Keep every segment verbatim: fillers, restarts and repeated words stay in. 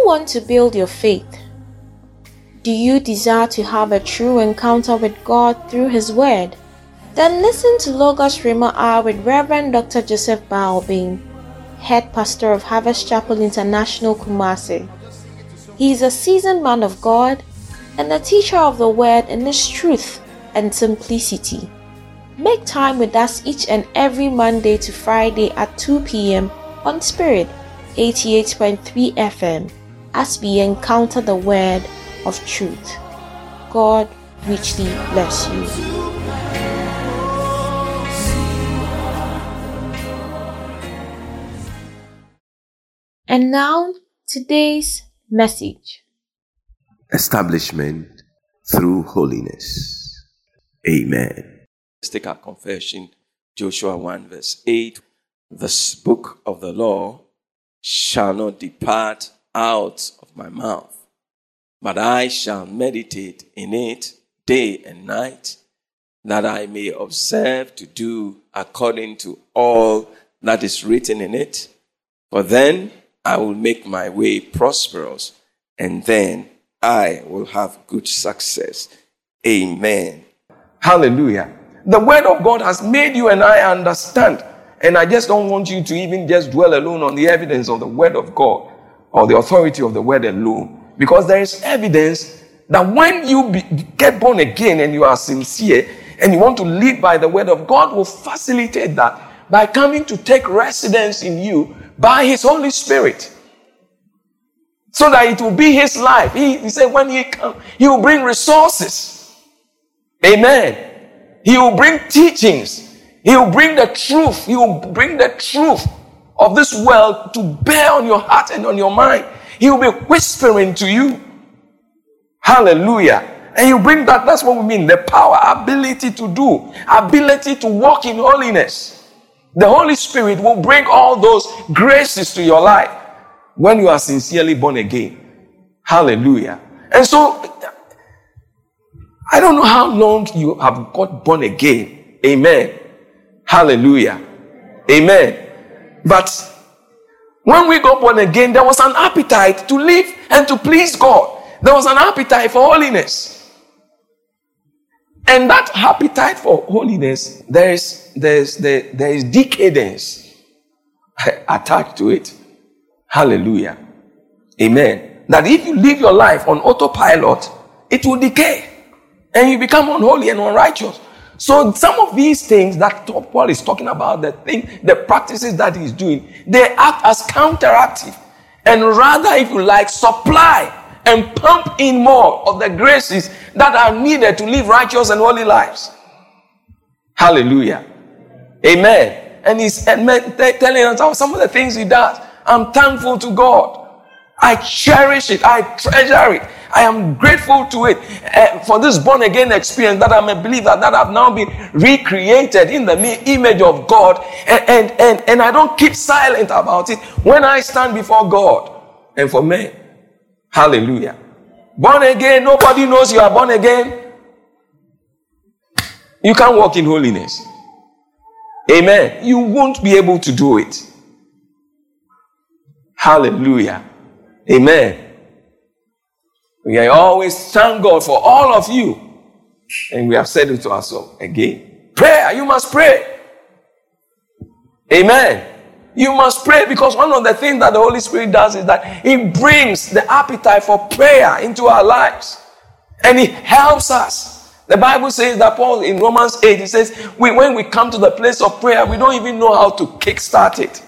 want to build your faith? Do you desire to have a true encounter with God through His Word? Then listen to Logos Rhema Hour with Reverend Doctor Joseph Baobin, Head Pastor of Harvest Chapel International, Kumasi. He is a seasoned man of God and a teacher of the Word in its truth and simplicity. Make time with us each and every Monday to Friday at two p.m. on Spirit eighty-eight point three F M as we encounter the Word of truth. God richly bless you. And now, today's message. Establishment through holiness. Amen. Let's take our confession. Joshua one verse eight. This book of the law shall not depart out of my mouth, but I shall meditate in it day and night, that I may observe to do according to all that is written in it. For then I will make my way prosperous, and then I will have good success. Amen. Hallelujah. The word of God has made you and I understand. And I just don't want you to even just dwell alone on the evidence of the word of God or the authority of the word alone. Because there is evidence that when you be, get born again and you are sincere and you want to live by the word of God, will facilitate that by coming to take residence in you by His Holy Spirit. So that it will be His life. He, he said when He comes, He will bring resources. Amen. He will bring teachings. He will bring the truth. He will bring the truth of this world to bear on your heart and on your mind. He will be whispering to you. Hallelujah. And you bring that, that's what we mean. The power, ability to do, ability to walk in holiness. The Holy Spirit will bring all those graces to your life when you are sincerely born again. Hallelujah. And so, I don't know how long you have got born again. Amen. Hallelujah. Amen. But when we got born again, there was an appetite to live and to please God. There was an appetite for holiness. And that appetite for holiness, there is, there is, there, there is decadence attached to it. Hallelujah. Amen. That if you live your life on autopilot, it will decay. And you become unholy and unrighteous. So some of these things that Paul is talking about, the thing, the practices that he's doing, they act as counteractive. And rather, if you like, supply and pump in more of the graces that are needed to live righteous and holy lives. Hallelujah. Amen. And he's admit, telling us some of the things he does. I'm thankful to God. I cherish it. I treasure it. I am grateful to it uh, for this born again experience that I'm a believer, that I've now been recreated in the image of God. And, and, and, and I don't keep silent about it when I stand before God and for men. Hallelujah. Born again, nobody knows you are born again. You can't walk in holiness. Amen. You won't be able to do it. Hallelujah. Amen. We always thank God for all of you. And we have said it to ourselves again. Prayer, you must pray. Amen. You must pray, because one of the things that the Holy Spirit does is that He brings the appetite for prayer into our lives. And He helps us. The Bible says that Paul in Romans eight, he says, we, when we come to the place of prayer, we don't even know how to kickstart it.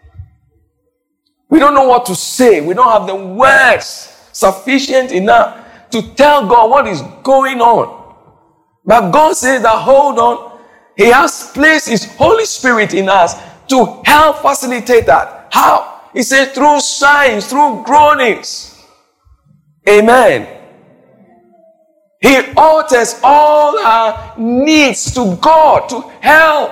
We don't know what to say. We don't have the words sufficient enough to tell God what is going on. But God says that, hold on, He has placed His Holy Spirit in us to help facilitate that. How? He says through signs, through groanings. Amen. He alters all our needs to God to help.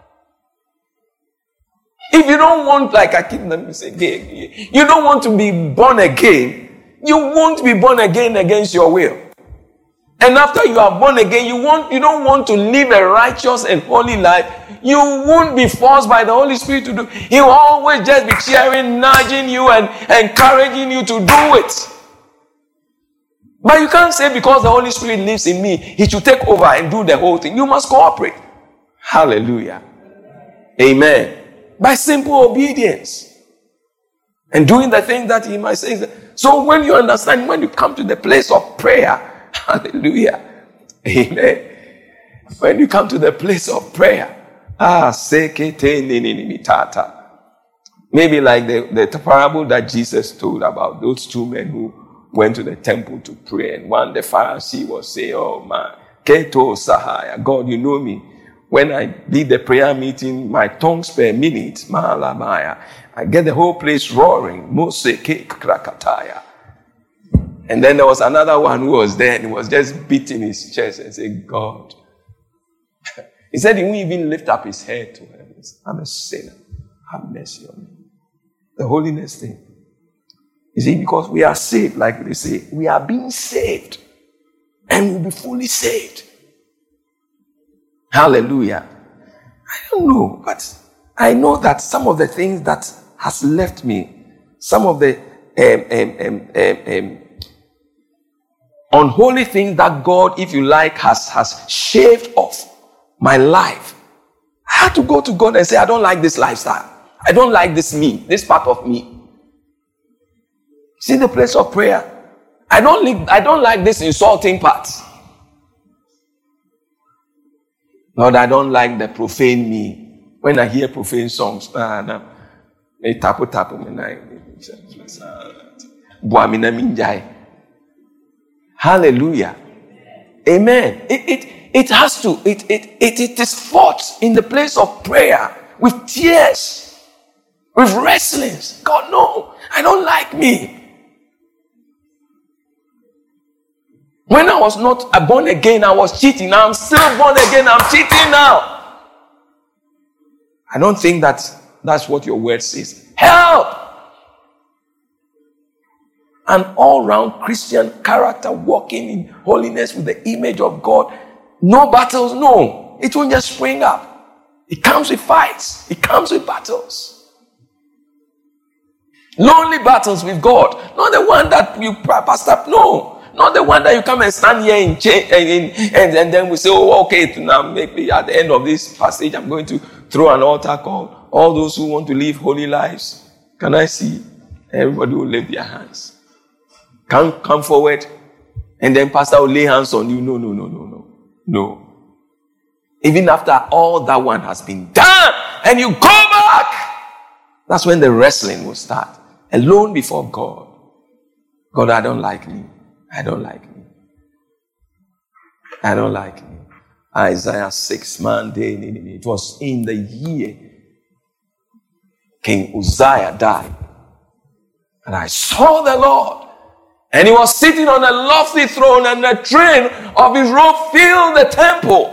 If you don't want, like I keep them saying, you don't want to be born again, you won't be born again against your will. And after you are born again, you want you don't want to live a righteous and holy life. you won't be forced by the Holy Spirit to do. He will always just be cheering, nudging you and encouraging you to do it. But you can't say because the Holy Spirit lives in me, he should take over and do the whole thing. You must cooperate. Hallelujah. Amen. By simple obedience. And doing the things that he might say. So when you understand, when you come to the place of prayer, hallelujah. Amen. When you come to the place of prayer, ah, maybe like the, the parable that Jesus told about those two men who went to the temple to pray, and one, the Pharisee, was saying, oh man, Keto Sahaya, God, you know me. When I did the prayer meeting, my tongues per minute, Mahalamaya, I get the whole place roaring, Mose Krakataya. And then there was another one who was there and he was just beating his chest and saying, God. He said he wouldn't even lift up his head to heaven. I'm a sinner. Have mercy on me. The holiness thing. You see, because we are saved, like they say, we are being saved and we'll be fully saved. Hallelujah. I don't know, but I know that some of the things that has left me, some of the um, um, um, um, unholy things that God, if you like, has, has shaved off my life. I had to go to God and say, I don't like this lifestyle. I don't like this me, this part of me. See the place of prayer. I don't like, I don't like this insulting part. Lord, I don't like the profane me. When I hear profane songs, ah, no. Tapu tapu hallelujah. Amen. It, it, it has to, it, it, it, it is fought in the place of prayer with tears, with wrestlings. God, no, I don't like me. When I was not born again, I was cheating. Now I'm still born again, I'm cheating now. I don't think that that's what your word says. Help! An all-round Christian character walking in holiness with the image of God. No battles, no. It won't just spring up. It comes with fights. It comes with battles. Lonely battles with God. Not the one that you passed up, no. Not the one that you come and stand here in change, and, and, and then we say, oh, okay, now maybe at the end of this passage, I'm going to throw an altar call. All those who want to live holy lives, can I see? Everybody will lift their hands. Come, come forward, and then pastor will lay hands on you. No, no, no, no, no, no. Even after all that one has been done, and you go back, that's when the wrestling will start. Alone before God. God, I don't like me. I don't like me. I don't like me. Isaiah six, man, it was in the year King Uzziah died. And I saw the Lord. And he was sitting on a lofty throne, and the train of his robe filled the temple.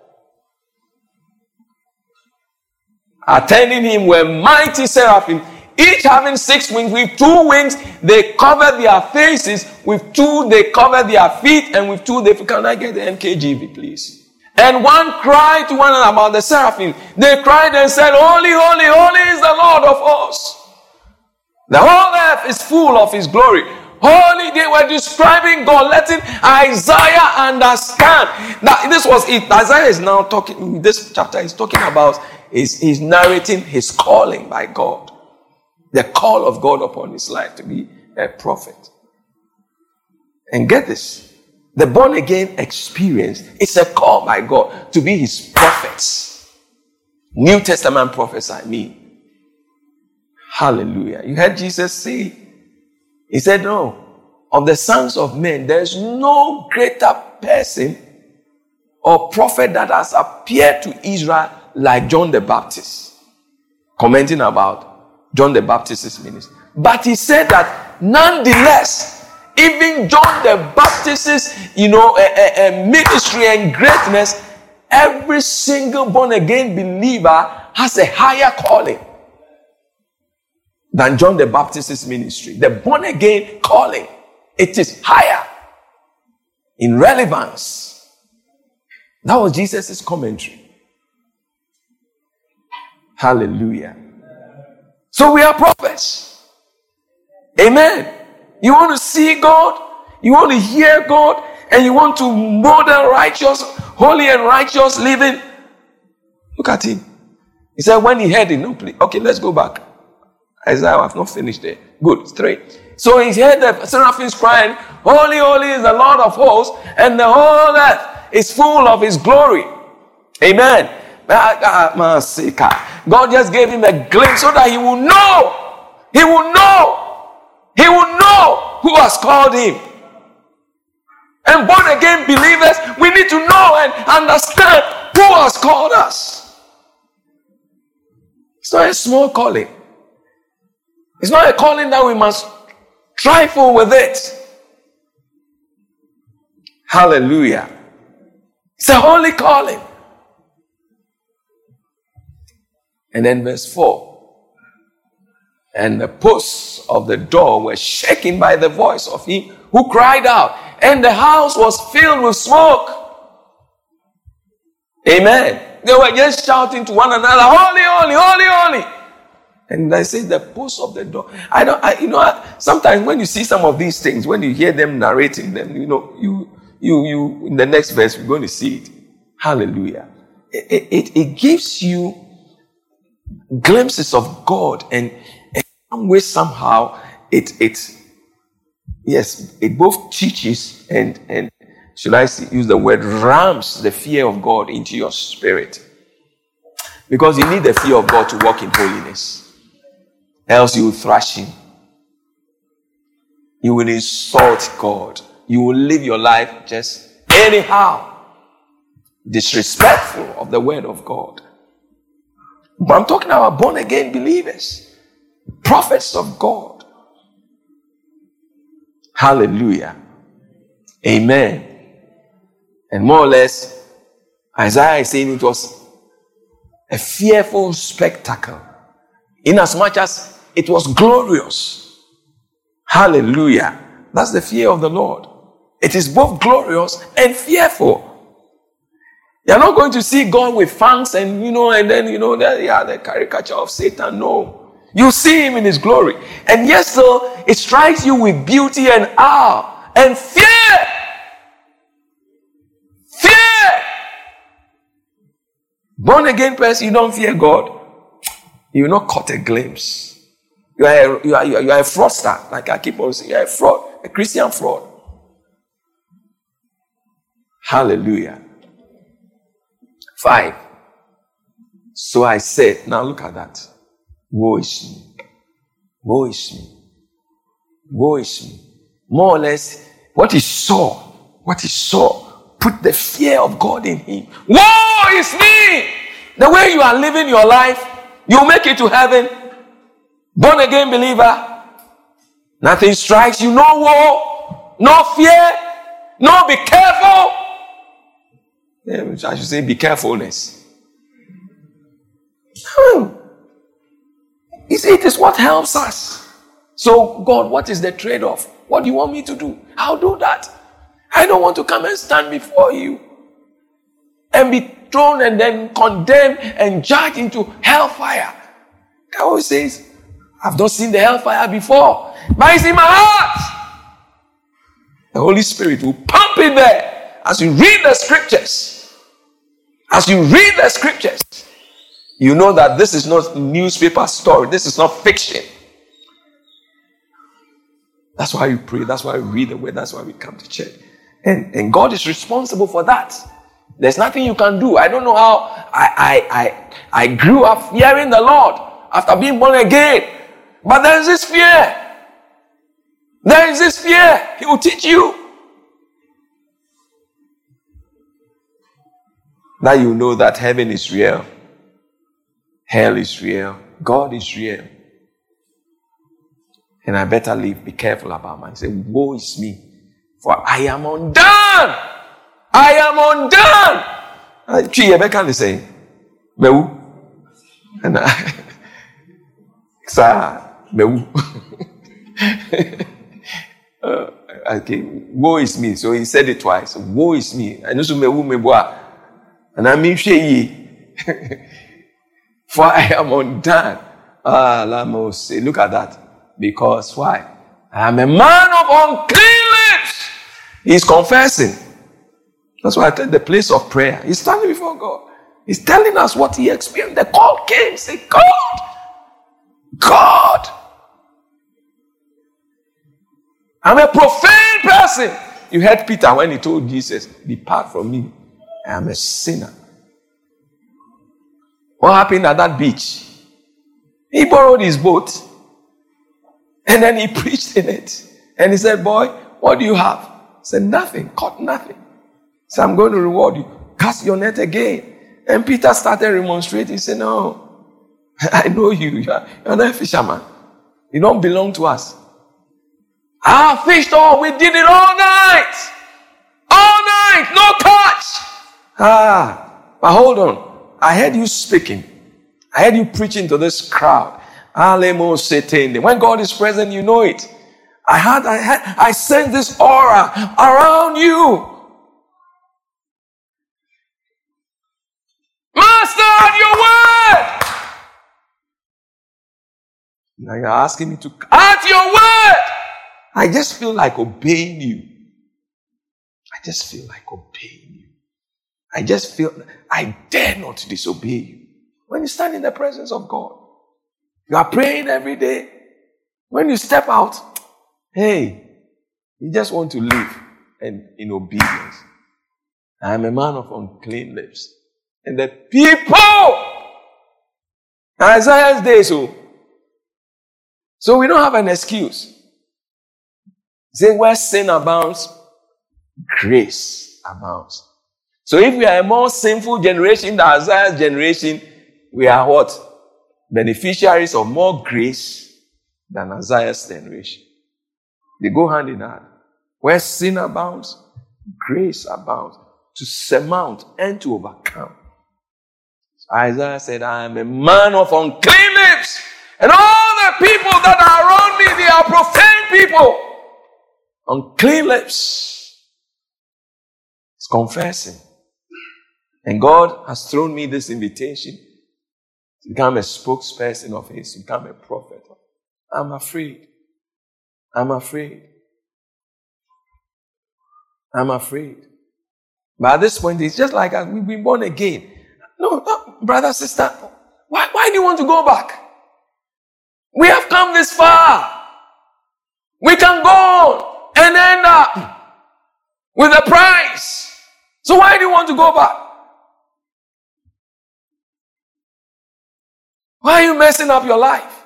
Attending him were mighty seraphim, each having six wings. With two wings they cover their faces, with two they cover their feet, and with two they... Can I get the N K J V, please? And one cried to one another about the seraphim. They cried and said, holy, holy, holy is the Lord of hosts. The whole earth is full of his glory. Holy, they were describing God, letting Isaiah understand. Now, this was it. Isaiah is now talking, this chapter is talking about, is he's narrating his calling by God. The call of God upon his life to be a prophet. And get this, the born again experience is a call by God to be his prophets. New Testament prophets, I mean. Hallelujah. You heard Jesus say, he said, no, of the sons of men, there's no greater person or prophet that has appeared to Israel like John the Baptist. Commenting about John the Baptist's ministry. But he said that nonetheless, even John the Baptist's, you know, a, a, a ministry and greatness, every single born again believer has a higher calling than John the Baptist's ministry. The born again calling, it is higher in relevance. That was Jesus' commentary. Hallelujah. So we are prophets. Amen. You want to see God, you want to hear God, and you want to model righteous, holy and righteous living. Look at him. He said when he heard it, no, please. Okay, let's go back. Isaiah, I have not finished there. Good, straight. So he heard the seraphims crying, holy, holy is the Lord of hosts, and the whole earth is full of his glory. Amen. God just gave him a glimpse so that he will know. He will know. He will know who has called him. And born again believers, we need to know and understand who has called us. It's not a small calling. It's not a calling that we must trifle with it. Hallelujah. It's a holy calling. And then verse four. And the posts of the door were shaken by the voice of him who cried out, and the house was filled with smoke. Amen. They were just shouting to one another, holy, holy, holy, holy. And I say the post of the door. I don't, I, you know, I, sometimes when you see some of these things, when you hear them narrating them, you know, you, you, you, in the next verse, you're going to see it. Hallelujah. It, it, it gives you glimpses of God, and, and some way, somehow, it, it, yes, it both teaches and, and should I use the word, rams the fear of God into your spirit. Because you need the fear of God to walk in holiness. Else you will thrash him. You will insult God. You will live your life just anyhow. Disrespectful of the word of God. But I'm talking about born again believers. Prophets of God. Hallelujah. Amen. And more or less, Isaiah is saying it was a fearful spectacle. Inasmuch as it was glorious. Hallelujah. That's the fear of the Lord. It is both glorious and fearful. You're not going to see God with fangs and, you know, and then, you know, the, yeah, the caricature of Satan. No. You see him in his glory. And yes, so it strikes you with beauty and awe and fear. Fear. Born again person, you don't fear God. You will not caught a glimpse. You are a, you are, you are, you are a fraudster. Like I keep on saying, you are a fraud, a Christian fraud. Hallelujah. Five. So I said, now look at that. Woe is me. Woe is me. Woe is me. More or less, what he saw, what he saw, put the fear of God in him. Woe is me! The way you are living your life, you'll make it to heaven. Born again believer. Nothing strikes you. No woe. No fear. No be careful. I should say be carefulness. You see, it is what helps us. So, God, what is the trade-off? What do you want me to do? I'll do that. I don't want to come and stand before you and be thrown and then condemned and judged into hellfire. God always says, I've not seen the hellfire before, but it's in my heart. The Holy Spirit will pump it there as you read the scriptures. As you read the scriptures, you know that this is not newspaper story. This is not fiction. That's why we pray. That's why we read the word. That's why we come to church. And, and God is responsible for that. There's nothing you can do. I don't know how I, I, I, I grew up fearing the Lord after being born again. But there is this fear. There is this fear. He will teach you. Now you know that heaven is real. Hell is real. God is real. And I better live, be careful about mine. Say, woe is me, for I am undone. I am undone. Chi Rebecca is saying, Mewu. And I, Sa, Mewu. Okay, woe is me. So he said it twice. Woe is me. I know so Mewu Meboa. And I mean, she For I am undone. Ah, Lamos, look at that. Because why? I am a man of unclean lips. He's confessing. That's why I tell the place of prayer. He's standing before God. He's telling us what he experienced. The call came. Say, God, God. I'm a profane person. You heard Peter when he told Jesus, depart from me. I am a sinner. What happened at that beach? He borrowed his boat. And then he preached in it. And he said, boy, what do you have? He said, nothing. Caught nothing. So I'm going to reward you. Cast your net again. And Peter started remonstrating. He said, no, I know you. You're, you're not a fisherman. You don't belong to us. I fished all. We did it all night. All night. No catch. Ah, but hold on. I heard you speaking. I heard you preaching to this crowd. When God is present, you know it. I had, I had, I sent this aura around you. Master, at your word. Now you're asking me to, at your word. I just feel like obeying you. I just feel like obeying you. I just feel, I dare not disobey you. When you stand in the presence of God, you are praying every day. When you step out, hey, you just want to live and in obedience. I am a man of unclean lips. And the people, Isaiah's day, so, so we don't have an excuse. Say, where sin abounds, grace abounds. So if we are a more sinful generation than Isaiah's generation, we are what? Beneficiaries of more grace than Isaiah's generation. They go hand in hand. Where sin abounds, grace abounds to surmount and to overcome. So Isaiah said, I am a man of unclean lips. And all the people that are around me, they are profane people. Unclean lips. It's confessing. And God has thrown me this invitation to become a spokesperson of His, to become a prophet. I'm afraid. I'm afraid. I'm afraid. But at this point, it's just like we've been born again. No, no, brother, sister, why, why do you want to go back? We have come this far. We can go and end up with a prize. So why do you want to go back? Why are you messing up your life?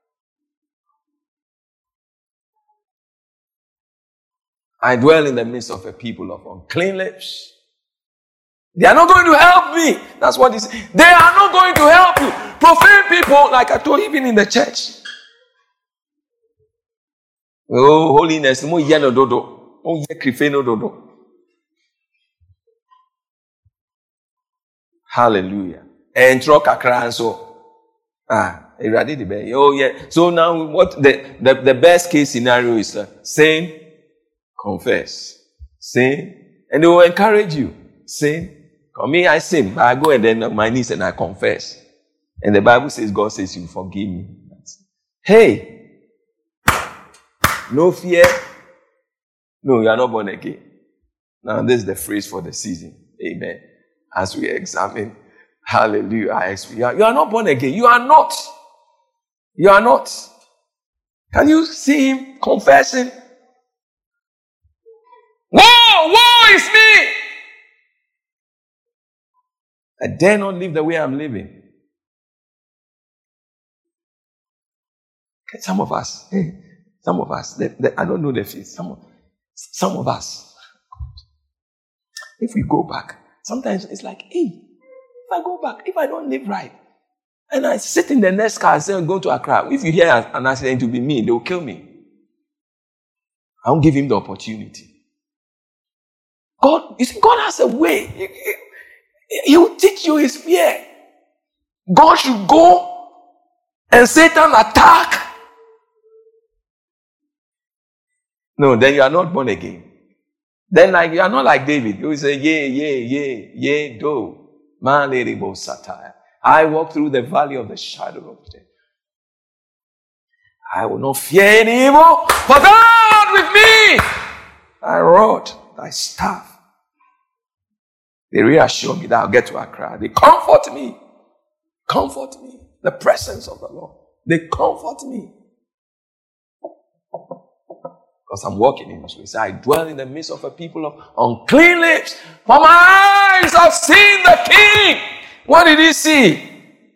I dwell in the midst of a people of unclean lips. They are not going to help me. That's what he said. They are not going to help you. Profane people, like I told you, even in the church. Oh, holiness. Mo yeno dodo. Mo ye krifeno dodo. Hallelujah. And troka kranso. Ah, oh yeah. So now, what the, the, the best case scenario is uh, sin, confess, sin, and they will encourage you. Sin, for me, I sin, but I go and then on my knees and I confess. And the Bible says, God says, you forgive me. Hey, no fear. No, you are not born again. Now, this is the phrase for the season. Amen. As we examine. Hallelujah. You are, you are not born again. You are not. You are not. Can you see him confessing? Woe, woe is me. I dare not live the way I'm living. Okay, some of us, hey, some of us, they, they, I don't know the face. Some of, some of us, if we go back, sometimes it's like, hey, if I go back, if I don't live right, and I sit in the next car and say, I'm going to Accra, if you hear an accident, it will be me, they will kill me. I won't give him the opportunity. God, you see, God has a way. He, he, he will teach you his fear. God should go and Satan attack. No, then you are not born again. Then like you are not like David. You will say, yea, yea, yea, yea, do. Man, lady, bo satire. I walk through the valley of the shadow of death, I will not fear any evil, for thou art with me. Thy rod, thy staff, they reassure me that I'll get to Accra. They comfort me. Comfort me. The presence of the Lord. They comfort me. Because I'm walking in this way. I dwell in the midst of a people of unclean lips. For my eyes have seen the King. What did he see?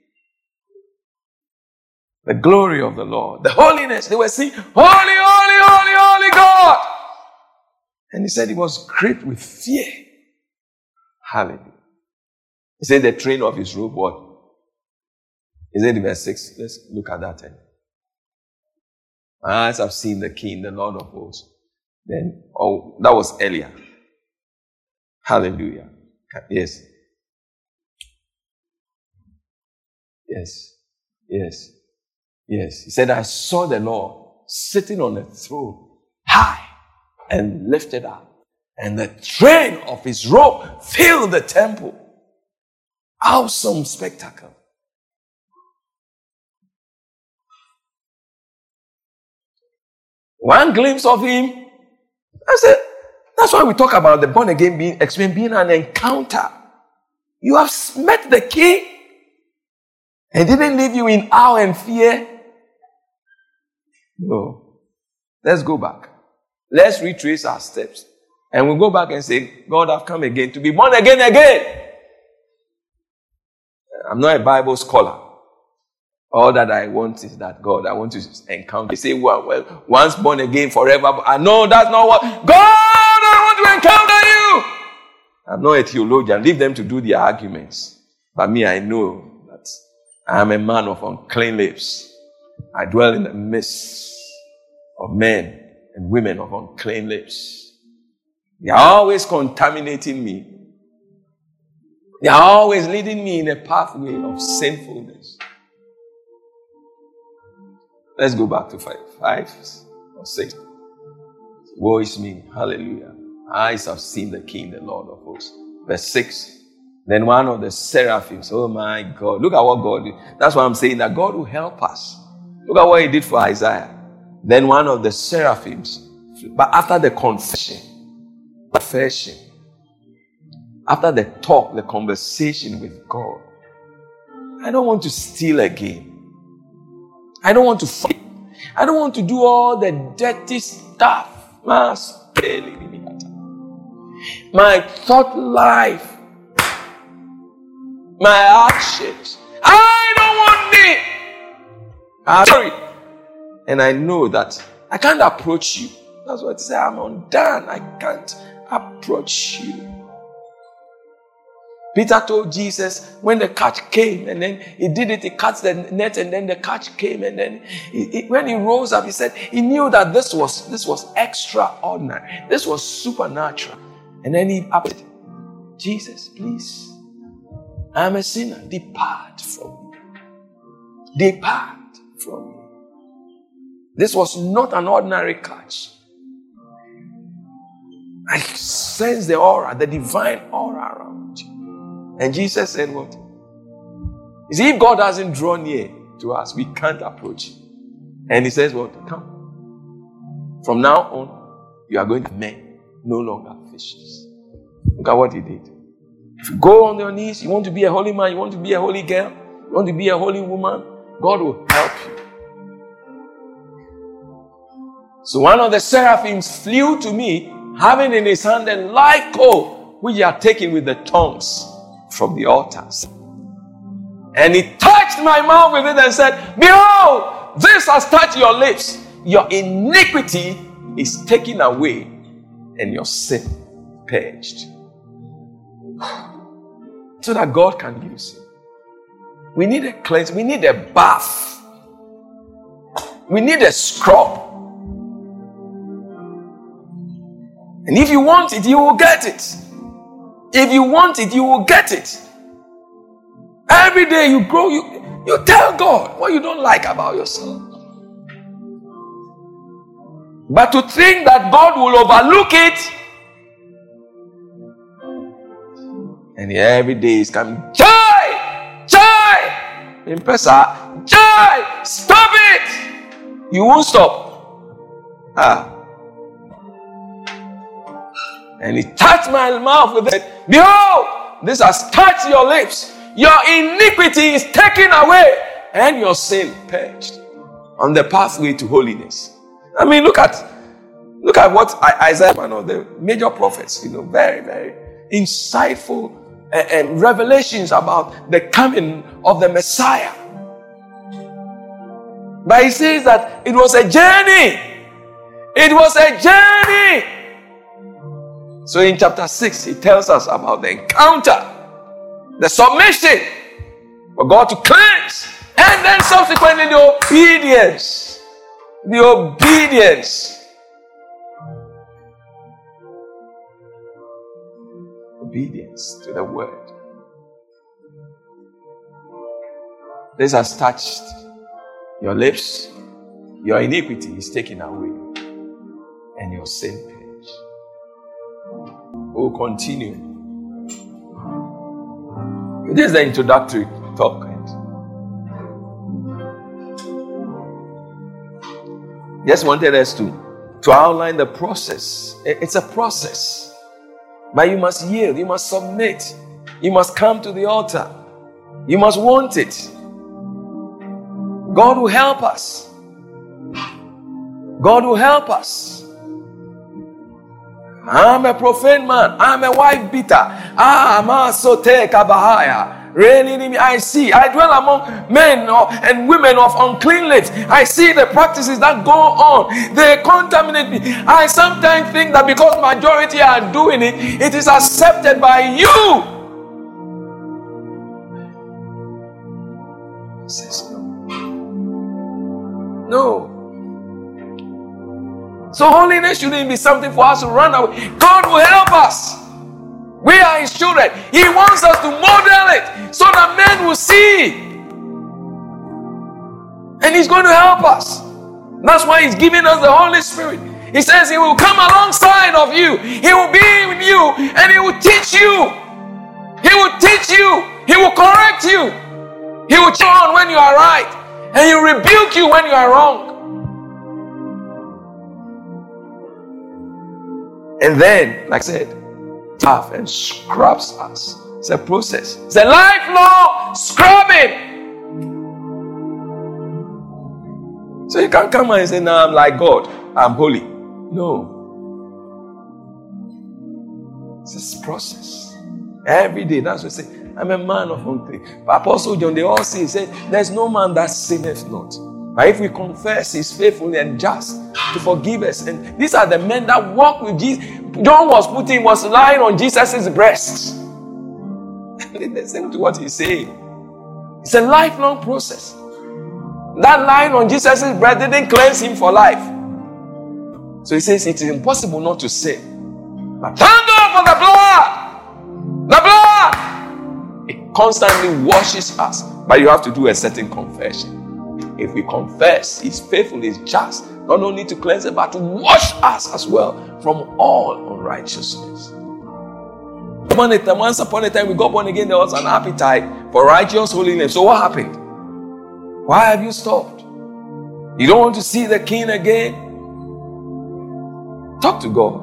The glory of the Lord. The holiness. They were seeing, holy, holy, holy, holy God. And he said he was gripped with fear. Hallelujah. He said the train of his robe, what? Is it in verse six? Let's look at that. My eyes have seen the King, the Lord of hosts. Then, oh, that was earlier. Hallelujah. Yes. Yes. Yes. Yes. He said, I saw the Lord sitting on a throne, high and lifted up. And the train of his robe filled the temple. Awesome spectacle. One glimpse of him. I said, that's why we talk about the born again being experience being an encounter. You have met the King and didn't leave you in awe and fear. No. Let's go back. Let's retrace our steps. And we'll go back and say, God, I've come again to be born again again. I'm not a Bible scholar. All that I want is that God, I want to encounter. They say, well, well, once born again, forever. I know that's not what. God, I want to encounter you. I'm not a theologian. Leave them to do their arguments. But me, I know that I am a man of unclean lips. I dwell in the midst of men and women of unclean lips. They are always contaminating me. They are always leading me in a pathway of sinfulness. Let's go back to five, five or six. Woe is me. Hallelujah. Eyes have seen the King, the Lord of hosts. Verse six. Then one of the seraphims, oh my God. Look at what God did. That's why I'm saying that God will help us. Look at what he did for Isaiah. Then one of the seraphims, but after the confession, confession, after the talk, the conversation with God, I don't want to steal again. I don't want to fight. I don't want to do all the dirty stuff. My thought life, my actions. I don't want it. I'm sorry. And I know that I can't approach you. That's what I say. I'm undone. I can't approach you. Peter told Jesus when the catch came, and then he did it, he cast the net, and then the catch came, and then he, he, when he rose up, he said he knew that this was this was extraordinary, this was supernatural. And then he asked, Jesus, please, I'm a sinner, depart from me. Depart from me. This was not an ordinary catch. I sense the aura, the divine aura around you. And Jesus said what? You see, if God hasn't drawn near to us, we can't approach him. And he says what? Come. From now on, you are going to be men, no longer fishes. Look at what he did. If you go on your knees, you want to be a holy man, you want to be a holy girl, you want to be a holy woman, God will help you. So one of the seraphims flew to me, having in his hand a live coal, which he had taken with the tongues from the altars. And he touched my mouth with it and said, behold, this has touched your lips. Your iniquity is taken away and your sin purged. So that God can use you. We need a cleanse. We need a bath. We need a scrub. And if you want it, you will get it. If you want it, you will get it. Every day you grow, you, you tell God what you don't like about yourself. But to think that God will overlook it, and every day is coming, joy, joy, in Pesa, Jai, stop it! You won't stop. Ah. And he touched my mouth with it. Behold, this has touched your lips. Your iniquity is taken away, and your sin purged on the pathway to holiness. I mean, look at look at what Isaiah, one of the major prophets, you know, very, very insightful and, and revelations about the coming of the Messiah. But he says that it was a journey. It was a journey. So in chapter six, he tells us about the encounter, the submission for God to cleanse, and then subsequently the obedience. The obedience. Obedience to the word. This has touched your lips. Your iniquity is taken away, and your sin purged. We'll continue. This is the introductory talk. Just wanted us to, to outline the process. It's a process. But you must yield. You must submit. You must come to the altar. You must want it. God will help us. God will help us. I'm a profane man. I'm a wife beater. Ah, ma sote kabahaya. Really, I see. I dwell among men and women of unclean lips. I see the practices that go on. They contaminate me. I sometimes think that because majority are doing it, it is accepted by you. Says no. No. So holiness shouldn't be something for us to run away. God will help us. We are his children. He wants us to model it so that men will see. And he's going to help us. That's why he's giving us the Holy Spirit. He says he will come alongside of you. He will be with you and he will teach you. He will teach you. He will correct you. He will check on when you are right. And he will rebuke you when you are wrong. And then, like I said, tough and scrubs us. It's a process. It's a lifelong scrubbing. So you can't come and say, "No, I'm like God. I'm holy." No. It's this process. Every day, that's what I say. I'm a man of unclean. But Apostle John, they all say, he said, "There's no man that sinneth not. But if we confess, he's faithful and just to forgive us." And these are the men that walk with Jesus. John was putting, was lying on Jesus' breast. Listen to what he's saying. It's a lifelong process. That lying on Jesus' breast didn't cleanse him for life. So he says it is impossible not to sin. But thank God for the blood. The blood. It constantly washes us. But you have to do a certain confession. If we confess, he's faithful, he's just, not only to cleanse it, but to wash us as well from all unrighteousness. Once upon a time, we got born again, there was an appetite for righteous holiness. So what happened? Why have you stopped? You don't want to see the King again? Talk to God.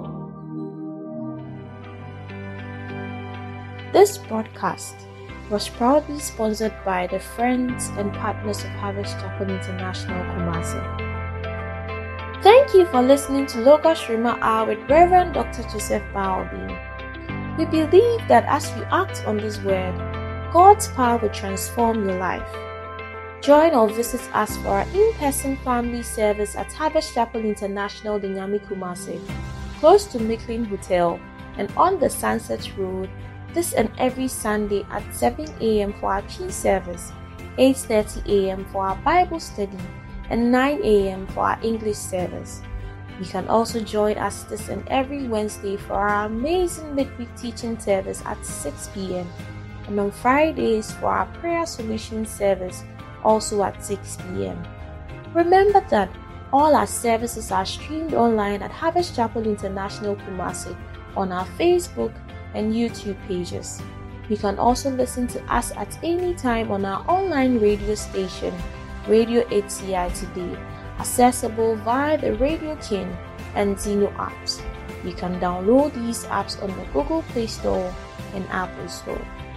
This broadcast was proudly sponsored by the friends and partners of Harvest Chapel International, Kumasi. Thank you for listening to Logos Rhema Hour with Reverend Doctor Joseph Baobin. We believe that as you act on this word, God's power will transform your life. Join or visit us for our in-person family service at Harvest Chapel International, Dinyami, Kumasi, close to Micklin Hotel and on the Sunset Road, this and every Sunday at seven a.m. for our tea service, eight thirty a.m. for our Bible study, and nine a.m. for our English service. You can also join us this and every Wednesday for our amazing midweek teaching service at six p.m. and on Fridays for our prayer solution service also at six p.m. Remember that all our services are streamed online at Harvest Chapel International, Kumasi on our Facebook and YouTube pages. You can also listen to us at any time on our online radio station, Radio A T I Today, accessible via the Radio King and Zeno apps. You can download these apps on the Google Play Store and Apple Store.